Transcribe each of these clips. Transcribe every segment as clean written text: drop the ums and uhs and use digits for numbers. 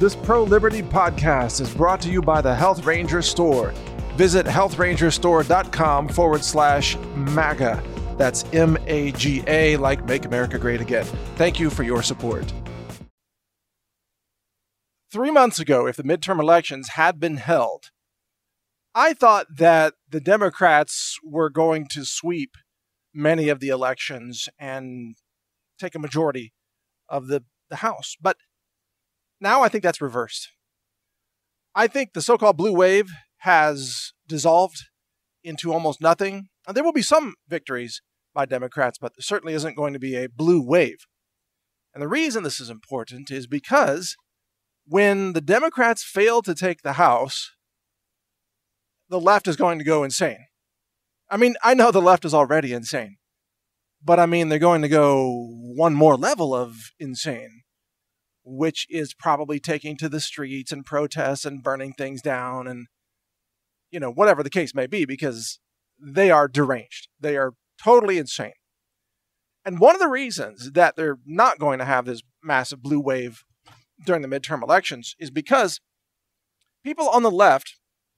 This pro-liberty podcast is brought to you by the Health Ranger Store. Visit healthrangerstore.com/MAGA. That's MAGA, like Make America Great Again. Thank you for your support. 3 months ago, if the midterm elections had been held, I thought that the Democrats were going to sweep many of the elections and take a majority of the House. But now I think that's reversed. I think the so-called blue wave has dissolved into almost nothing. And there will be some victories by Democrats, but there certainly isn't going to be a blue wave. And the reason this is important is because when the Democrats fail to take the House, the left is going to go insane. I mean, I know the left is already insane, but I mean, they're going to go one more level of insane, which is probably taking to the streets and protests and burning things down and, you know, whatever the case may be, because they are deranged. They are totally insane. And one of the reasons that they're not going to have this massive blue wave during the midterm elections is because people on the left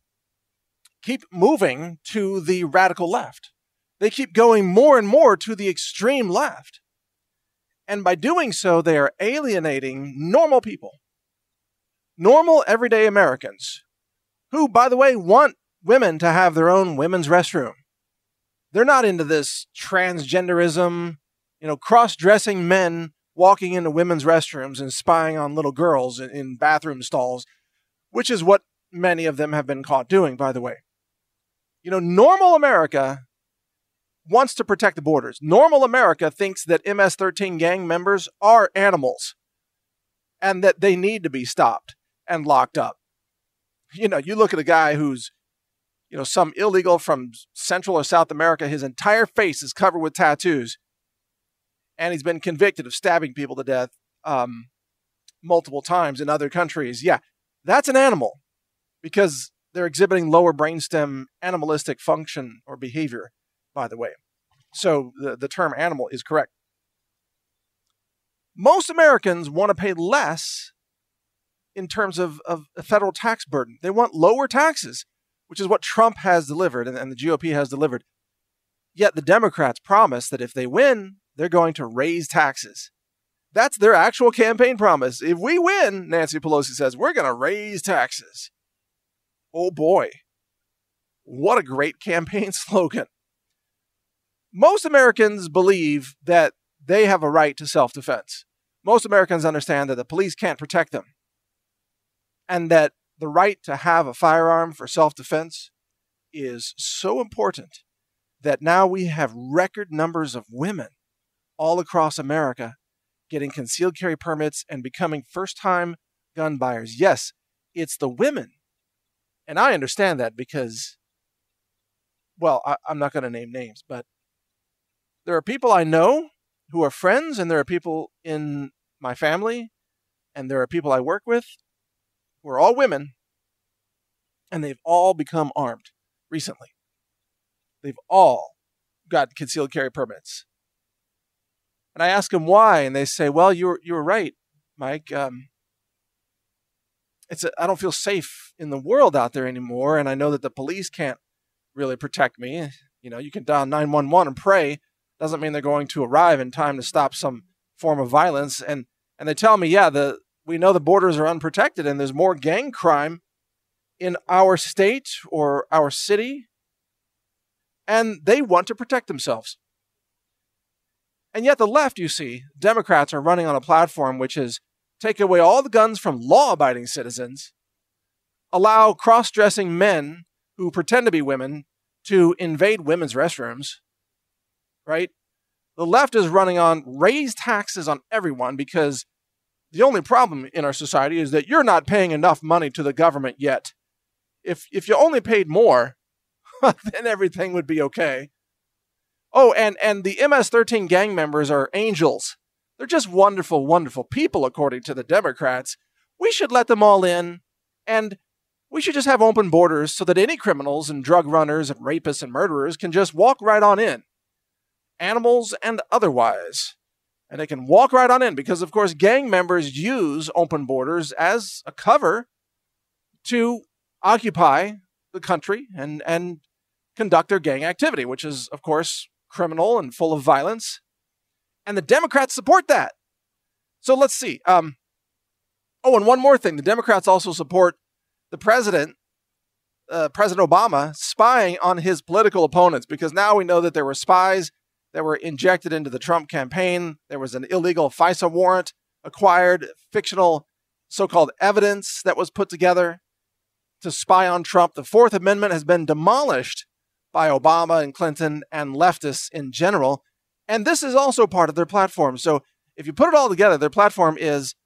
keep moving to the radical left. They keep going more and more to the extreme left. And by doing so, they are alienating normal people, normal everyday Americans, who, by the way, want women to have their own women's restroom. They're not into this transgenderism, cross-dressing men walking into women's restrooms and spying on little girls in bathroom stalls, which is what many of them have been caught doing, by the way. Normal America wants to protect the borders. Normal America thinks that MS-13 gang members are animals and that they need to be stopped and locked up. You look at a guy who's, some illegal from Central or South America, his entire face is covered with tattoos, and he's been convicted of stabbing people to death multiple times in other countries. Yeah, that's an animal because they're exhibiting lower brainstem animalistic function or behavior, by the way. So the term animal is correct. Most Americans want to pay less in terms of a federal tax burden. They want lower taxes, which is what Trump has delivered and the GOP has delivered. Yet the Democrats promise that if they win, they're going to raise taxes. That's their actual campaign promise. If we win, Nancy Pelosi says, we're going to raise taxes. Oh boy, what a great campaign slogan. Most Americans believe that they have a right to self-defense. Most Americans understand that the police can't protect them, and that the right to have a firearm for self-defense is so important that now we have record numbers of women all across America getting concealed carry permits and becoming first-time gun buyers. Yes, it's the women. And I understand that because, I'm not going to name names, but there are people I know who are friends, and there are people in my family, and there are people I work with who are all women, and they've all become armed recently. They've all got concealed carry permits. And I ask them why, and they say, well, you were right, Mike. I don't feel safe in the world out there anymore, and I know that the police can't really protect me. You can dial 911 and pray. Doesn't mean they're going to arrive in time to stop some form of violence. And they tell me, we know the borders are unprotected and there's more gang crime in our state or our city, and they want to protect themselves. And yet the left, you see, Democrats are running on a platform which is take away all the guns from law-abiding citizens, allow cross-dressing men who pretend to be women to invade women's restrooms, right? The left is running on raise taxes on everyone because the only problem in our society is that you're not paying enough money to the government yet. If you only paid more, then everything would be okay. Oh, and the MS-13 gang members are angels. They're just wonderful, wonderful people, according to the Democrats. We should let them all in, and we should just have open borders so that any criminals and drug runners and rapists and murderers can just walk right on in, animals and otherwise. And they can walk right on in because, of course, gang members use open borders as a cover to occupy the country and conduct their gang activity, which is, of course, criminal and full of violence. And the Democrats support that. So let's see. And one more thing. The Democrats also support the president, President Obama, spying on his political opponents, because now we know that there were spies that were injected into the Trump campaign. There was an illegal FISA warrant acquired, fictional so-called evidence that was put together to spy on Trump. The Fourth Amendment has been demolished by Obama and Clinton and leftists in general. And this is also part of their platform. So if you put it all together, their platform is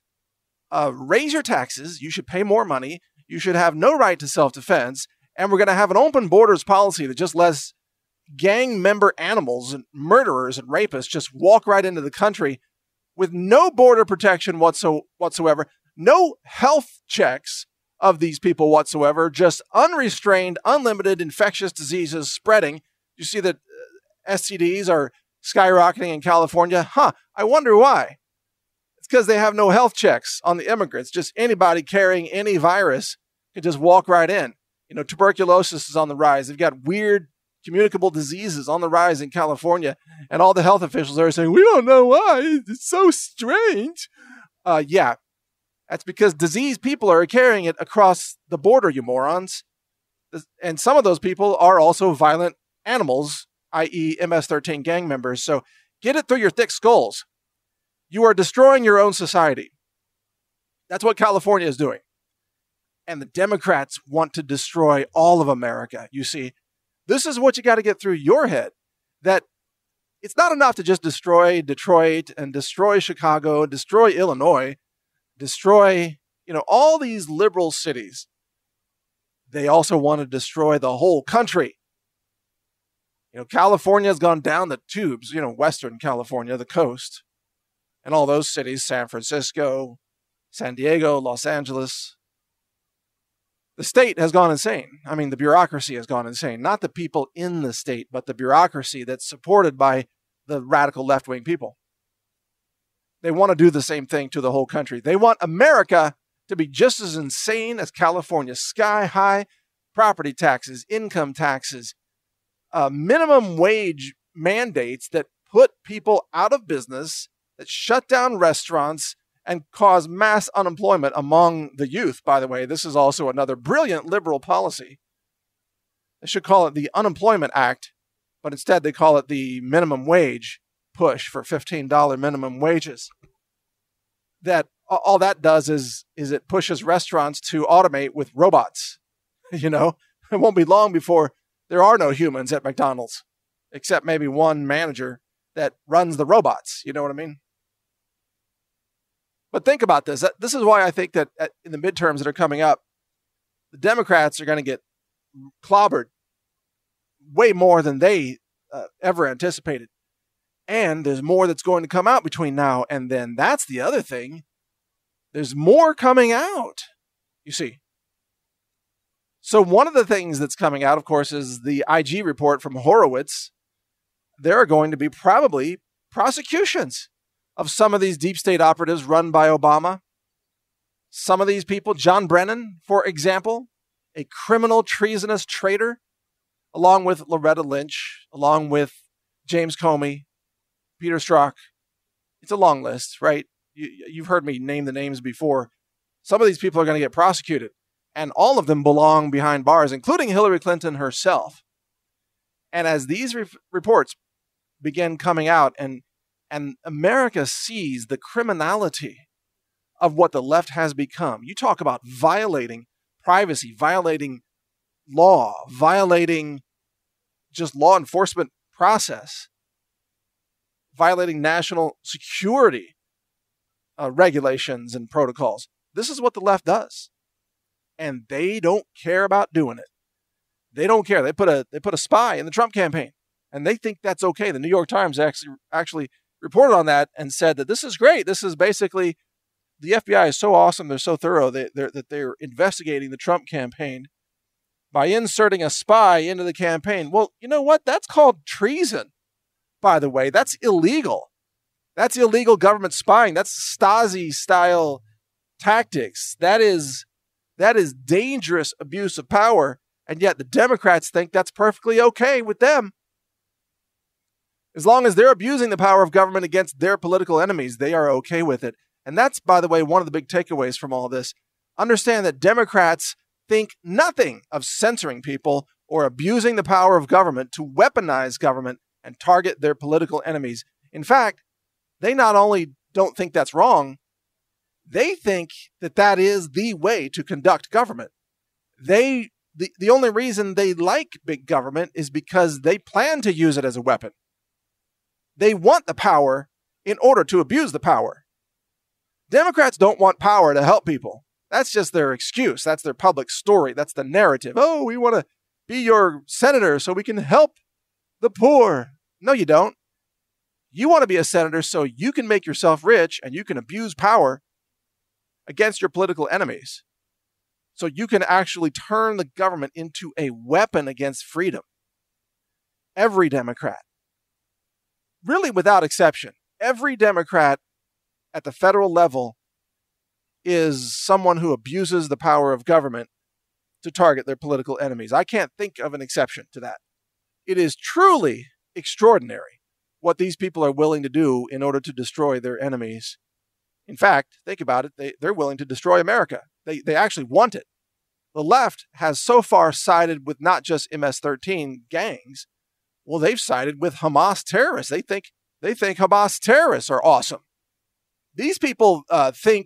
raise your taxes. You should pay more money. You should have no right to self-defense. And we're going to have an open borders policy that just lets gang member animals and murderers and rapists just walk right into the country with no border protection whatsoever, no health checks of these people whatsoever, just unrestrained, unlimited infectious diseases spreading. You see that STDs are skyrocketing in California. I wonder why. It's because they have no health checks on the immigrants. Just anybody carrying any virus can just walk right in. Tuberculosis is on the rise. They've got weird communicable diseases on the rise in California, and all the health officials are saying, we don't know why. It's so strange. Yeah, that's because diseased people are carrying it across the border, you morons. And some of those people are also violent animals, i.e. MS-13 gang members. So get it through your thick skulls. You are destroying your own society. That's what California is doing. And the Democrats want to destroy all of America. You see, this is what you got to get through your head, that it's not enough to just destroy Detroit and destroy Chicago, destroy Illinois, destroy, all these liberal cities. They also want to destroy the whole country. California's gone down the tubes, Western California, the coast, and all those cities, San Francisco, San Diego, Los Angeles. The state has gone insane. I mean, the bureaucracy has gone insane. Not the people in the state, but the bureaucracy that's supported by the radical left-wing people. They want to do the same thing to the whole country. They want America to be just as insane as California. Sky-high property taxes, income taxes, minimum wage mandates that put people out of business, that shut down restaurants, and cause mass unemployment among the youth, by the way. This is also another brilliant liberal policy. They should call it the Unemployment Act, but instead they call it the minimum wage push for $15 minimum wages. That all that does is it pushes restaurants to automate with robots. It won't be long before there are no humans at McDonald's, except maybe one manager that runs the robots. You know what I mean? But think about this. This is why I think that in the midterms that are coming up, the Democrats are going to get clobbered way more than they ever anticipated. And there's more that's going to come out between now and then. That's the other thing. There's more coming out, you see. So one of the things that's coming out, of course, is the IG report from Horowitz. There are going to be probably prosecutions of some of these deep state operatives run by Obama. Some of these people, John Brennan, for example, a criminal, treasonous traitor, along with Loretta Lynch, along with James Comey, Peter Strzok. It's a long list, right? You've heard me name the names before. Some of these people are going to get prosecuted, and all of them belong behind bars, including Hillary Clinton herself. And as these reports begin coming out, and America sees the criminality of what the left has become. You talk about violating privacy, violating law, violating just law enforcement process, violating national security regulations and protocols. This is what the left does. And they don't care about doing it. They don't care. They put a spy in the Trump campaign, and they think that's okay. The New York Times actually reported on that and said that this is great. This is basically, the FBI is so awesome, they're so thorough that they're investigating the Trump campaign by inserting a spy into the campaign. Well, you know what? That's called treason, by the way. That's illegal. That's illegal government spying. That's Stasi-style tactics. That is dangerous abuse of power, and yet the Democrats think that's perfectly okay with them. As long as they're abusing the power of government against their political enemies, they are okay with it. And that's, by the way, one of the big takeaways from all this. Understand that Democrats think nothing of censoring people or abusing the power of government to weaponize government and target their political enemies. In fact, they not only don't think that's wrong, they think that that is the way to conduct government. The only reason they like big government is because they plan to use it as a weapon. They want the power in order to abuse the power. Democrats don't want power to help people. That's just their excuse. That's their public story. That's the narrative. Oh, we want to be your senator so we can help the poor. No, you don't. You want to be a senator so you can make yourself rich and you can abuse power against your political enemies. So you can actually turn the government into a weapon against freedom. Every Democrat, really without exception, every Democrat at the federal level is someone who abuses the power of government to target their political enemies. I can't think of an exception to that. It is truly extraordinary what these people are willing to do in order to destroy their enemies. In fact, think about it, they're willing to destroy America. They actually want it. The left has so far sided with not just MS-13 gangs. Well, they've sided with Hamas terrorists. They think Hamas terrorists are awesome. These people think,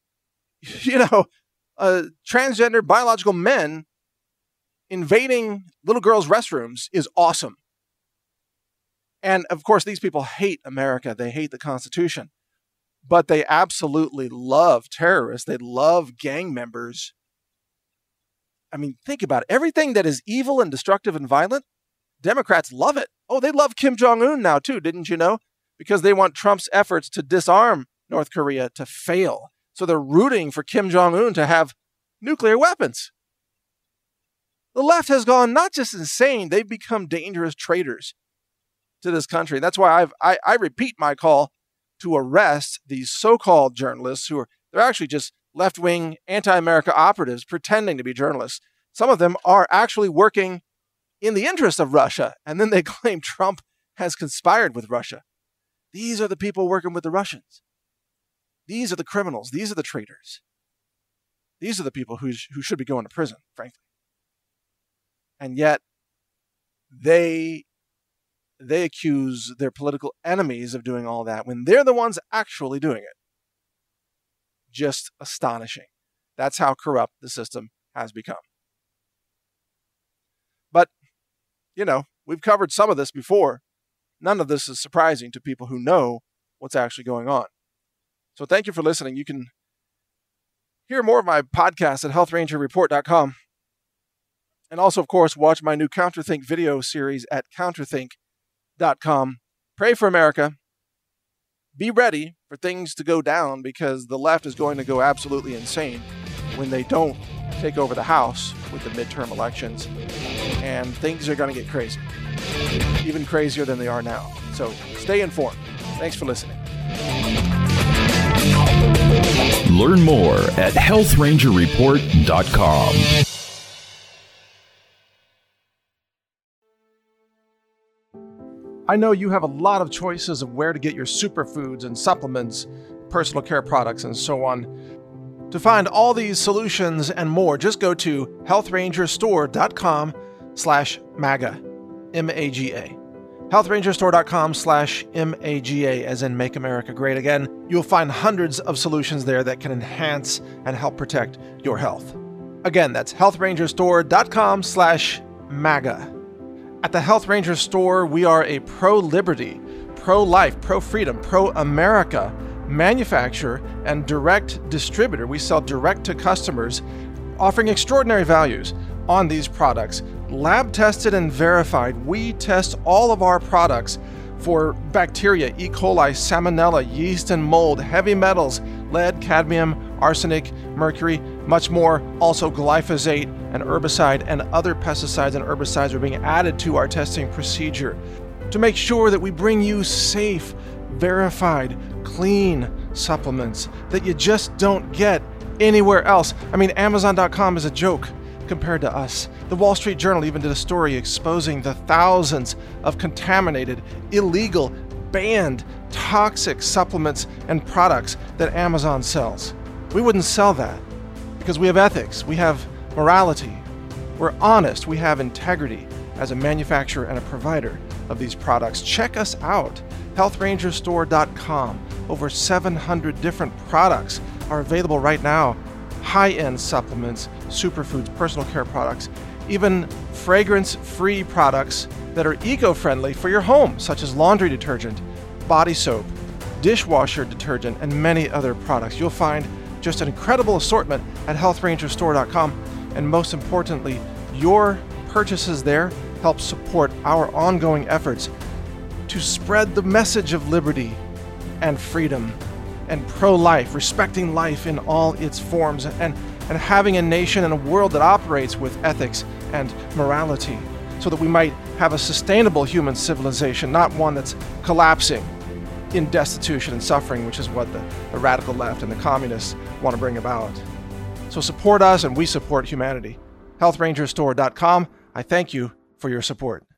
transgender biological men invading little girls' restrooms is awesome. And of course, these people hate America. They hate the Constitution. But they absolutely love terrorists. They love gang members. I mean, think about it. Everything that is evil and destructive and violent, Democrats love it. Oh, they love Kim Jong-un now too, didn't you know? Because they want Trump's efforts to disarm North Korea to fail. So they're rooting for Kim Jong-un to have nuclear weapons. The left has gone not just insane, they've become dangerous traitors to this country. That's why I repeat my call to arrest these so-called journalists they're actually just left-wing anti-America operatives pretending to be journalists. Some of them are actually working in the interest of Russia, and then they claim Trump has conspired with Russia. These are the people working with the Russians. These are the criminals. These are the traitors. These are the people who should be going to prison, frankly. And yet, they accuse their political enemies of doing all that when they're the ones actually doing it. Just astonishing. That's how corrupt the system has become. But, we've covered some of this before. None of this is surprising to people who know what's actually going on. So thank you for listening. You can hear more of my podcast at healthrangerreport.com. And also, of course, watch my new Counterthink video series at counterthink.com. Pray for America. Be ready for things to go down because the left is going to go absolutely insane when they don't take over the House with the midterm elections. And things are going to get crazy. Even crazier than they are now. So stay informed. Thanks for listening. Learn more at healthrangerreport.com. I know you have a lot of choices of where to get your superfoods and supplements, personal care products, and so on. To find all these solutions and more, just go to healthrangerstore.com/MAGA, M-A-G-A. healthrangerstore.com/MAGA, as in Make America Great Again. You'll find hundreds of solutions there that can enhance and help protect your health. Again, that's healthrangerstore.com/MAGA. At the Health Ranger Store, we are a pro-liberty, pro-life, pro-freedom, pro-America manufacturer and direct distributor. We sell direct to customers, offering extraordinary values on these products. Lab tested and verified. We test all of our products for bacteria, E. coli, salmonella, yeast and mold, heavy metals, lead, cadmium, arsenic, mercury, much more. Also glyphosate, an herbicide, and other pesticides and herbicides are being added to our testing procedure to make sure that we bring you safe, verified, clean supplements that you just don't get anywhere else. I mean, Amazon.com is a joke compared to us. The Wall Street Journal even did a story exposing the thousands of contaminated, illegal, banned, toxic supplements and products that Amazon sells. We wouldn't sell that because we have ethics, we have morality, we're honest, we have integrity as a manufacturer and a provider of these products. Check us out, healthrangerstore.com. Over 700 different products are available right now. High-end supplements, superfoods, personal care products, even fragrance-free products that are eco-friendly for your home, such as laundry detergent, body soap, dishwasher detergent, and many other products. You'll find just an incredible assortment at healthrangerstore.com, and most importantly, your purchases there help support our ongoing efforts to spread the message of liberty and freedom and pro-life, respecting life in all its forms, and having a nation and a world that operates with ethics and morality, so that we might have a sustainable human civilization, not one that's collapsing in destitution and suffering, which is what the radical left and the communists want to bring about. So support us, and we support humanity. healthrangerstore.com. I thank you for your support.